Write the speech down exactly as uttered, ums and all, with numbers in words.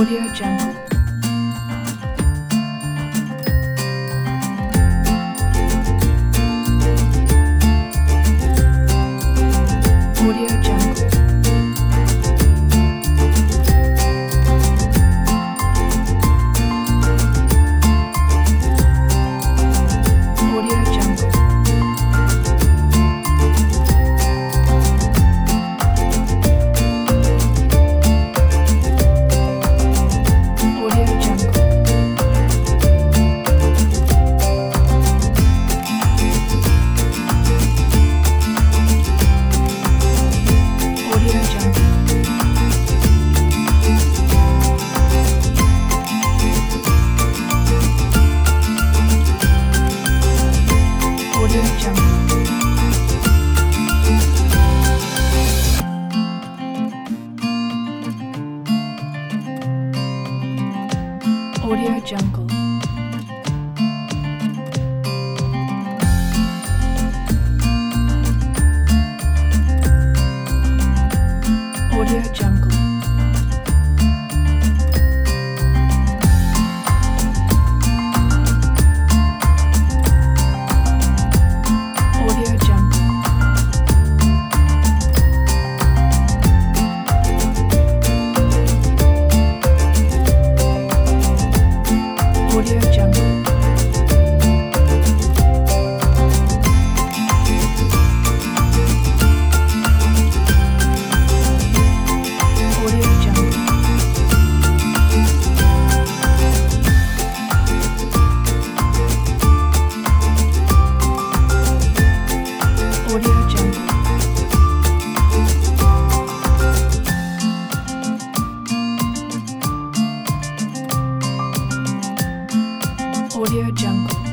Audio Jungle. Audio Jungle. Audio Jungle. Audio Jungle. Audio Jungle. Audio Jungle. Audio Jungle. Audio Jungle. Audio Jungle. Audio Jungle. Audio Jungle. Audio Jungle. Audio Jungle.